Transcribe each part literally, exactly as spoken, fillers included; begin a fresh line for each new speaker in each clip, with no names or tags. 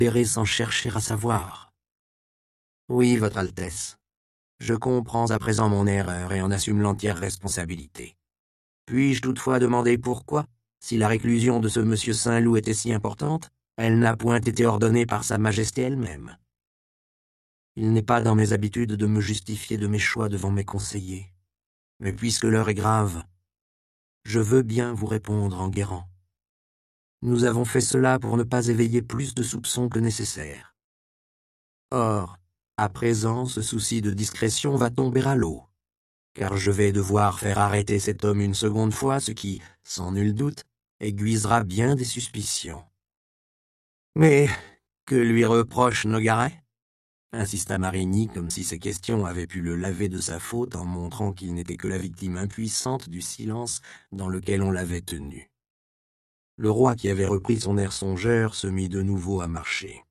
errer sans chercher à savoir. Oui, Votre Altesse. Je comprends à présent mon erreur et en assume l'entière responsabilité. Puis-je toutefois demander pourquoi, si la réclusion de ce monsieur Saint-Loup était si importante, elle n'a point été ordonnée par Sa Majesté elle-même? Il n'est pas dans mes habitudes de me justifier de mes choix devant mes conseillers. Mais puisque l'heure est grave, je veux bien vous répondre en guérant. Nous avons fait cela pour ne pas éveiller plus de soupçons que nécessaire. Or, à présent, ce souci de discrétion va tomber à l'eau, car je vais devoir faire arrêter cet homme une seconde fois, ce qui, sans nul doute, aiguisera bien des suspicions. Mais que lui reproche Nogaret? Insista Marigny, comme si ces questions avaient pu le laver de sa faute en montrant qu'il n'était que la victime impuissante du silence dans lequel on l'avait tenu. Le roi, qui avait repris son air songeur, se mit de nouveau à marcher.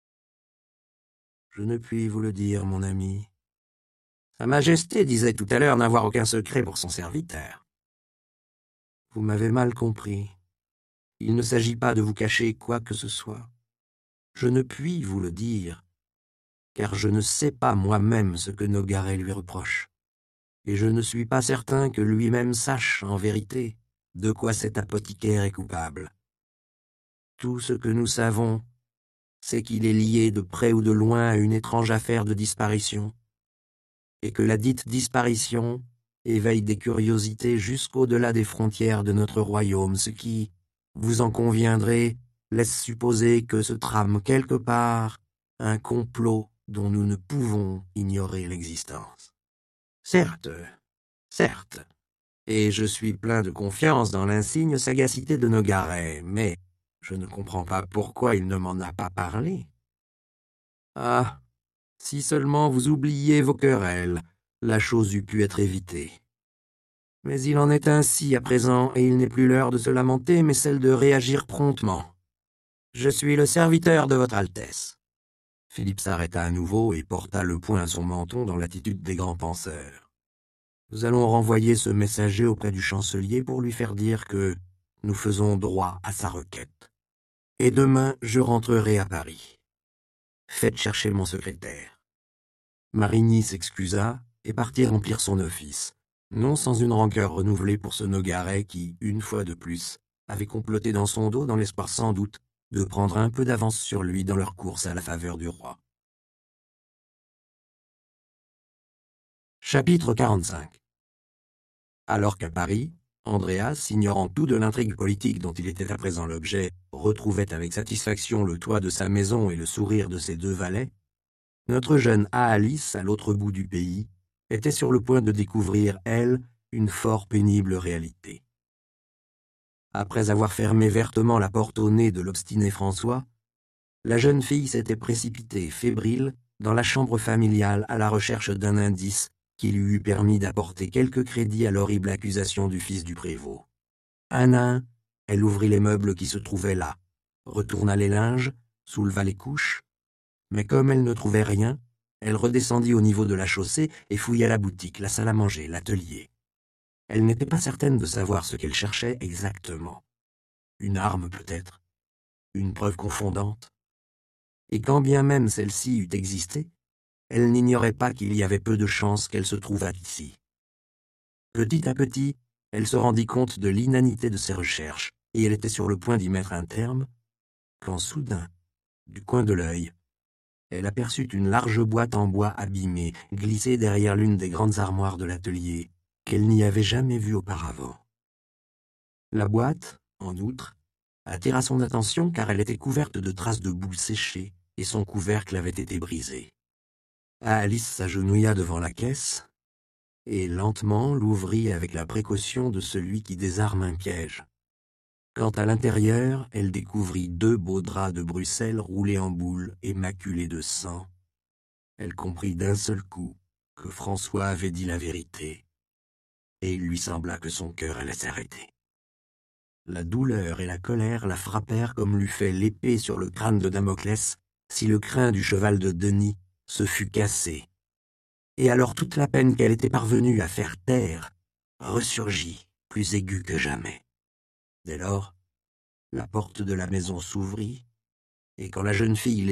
« Je ne puis vous le dire, mon ami. Sa Majesté disait tout à l'heure n'avoir aucun secret pour son serviteur. Vous m'avez mal compris. Il ne s'agit pas de vous cacher quoi que ce soit. Je ne puis vous le dire, car je ne sais pas moi-même ce que Nogaret lui reproche, et je ne suis pas certain que lui-même sache, en vérité, de quoi cet apothicaire est coupable. Tout ce que nous savons, c'est qu'il est lié de près ou de loin à une étrange affaire de disparition, et que la dite disparition éveille des curiosités jusqu'au-delà des frontières de notre royaume, ce qui, vous en conviendrez, laisse supposer que se trame quelque part un complot dont nous ne pouvons ignorer l'existence. Certes, certes, et je suis plein de confiance dans l'insigne sagacité de Nogaret, mais je ne comprends pas pourquoi il ne m'en a pas parlé. Ah, si seulement vous oubliez vos querelles, la chose eût pu être évitée. Mais il en est ainsi à présent, et il n'est plus l'heure de se lamenter, mais celle de réagir promptement. Je suis le serviteur de Votre Altesse. Philippe s'arrêta à nouveau et porta le poing à son menton dans l'attitude des grands penseurs. Nous allons renvoyer ce messager auprès du chancelier pour lui faire dire que nous faisons droit à sa requête. Et demain, je rentrerai à Paris. Faites chercher mon secrétaire. Marigny s'excusa et partit remplir son office, non sans une rancœur renouvelée pour ce Nogaret qui, une fois de plus, avait comploté dans son dos dans l'espoir sans doute de prendre un peu d'avance sur lui dans leur course à la faveur du roi. Chapitre quarante-cinq. Alors qu'à Paris, Andreas, ignorant tout de l'intrigue politique dont il était à présent l'objet, retrouvait avec satisfaction le toit de sa maison et le sourire de ses deux valets, notre jeune Alice, à l'autre bout du pays, était sur le point de découvrir, elle, une fort pénible réalité. Après avoir fermé vertement la porte au nez de l'obstiné François, la jeune fille s'était précipitée, fébrile, dans la chambre familiale à la recherche d'un indice qui lui eût permis d'apporter quelque crédit à l'horrible accusation du fils du prévôt. Un à un, elle ouvrit les meubles qui se trouvaient là, retourna les linges, souleva les couches, mais comme elle ne trouvait rien, elle redescendit au niveau de la chaussée et fouilla la boutique, la salle à manger, l'atelier. Elle n'était pas certaine de savoir ce qu'elle cherchait exactement. Une arme peut-être, une preuve confondante. Et quand bien même celle-ci eût existé, elle n'ignorait pas qu'il y avait peu de chances qu'elle se trouvât ici. Petit à petit, elle se rendit compte de l'inanité de ses recherches, et elle était sur le point d'y mettre un terme, quand soudain, du coin de l'œil, elle aperçut une large boîte en bois abîmée, glissée derrière l'une des grandes armoires de l'atelier, qu'elle n'y avait jamais vue auparavant. La boîte, en outre, attira son attention car elle était couverte de traces de boue séchée, et son couvercle avait été brisé. Alice s'agenouilla devant la caisse, et lentement l'ouvrit avec la précaution de celui qui désarme un piège. Quant à l'intérieur, elle découvrit deux beaux draps de Bruxelles roulés en boule et maculés de sang. Elle comprit d'un seul coup que François avait dit la vérité, et il lui sembla que son cœur allait s'arrêter. La douleur et la colère la frappèrent comme l'eût fait l'épée sur le crâne de Damoclès si le crin du cheval de Denis se fût cassé. Et alors toute la peine qu'elle était parvenue à faire taire ressurgit, plus aiguë que jamais. Dès lors, la porte de la maison s'ouvrit, et quand la jeune fille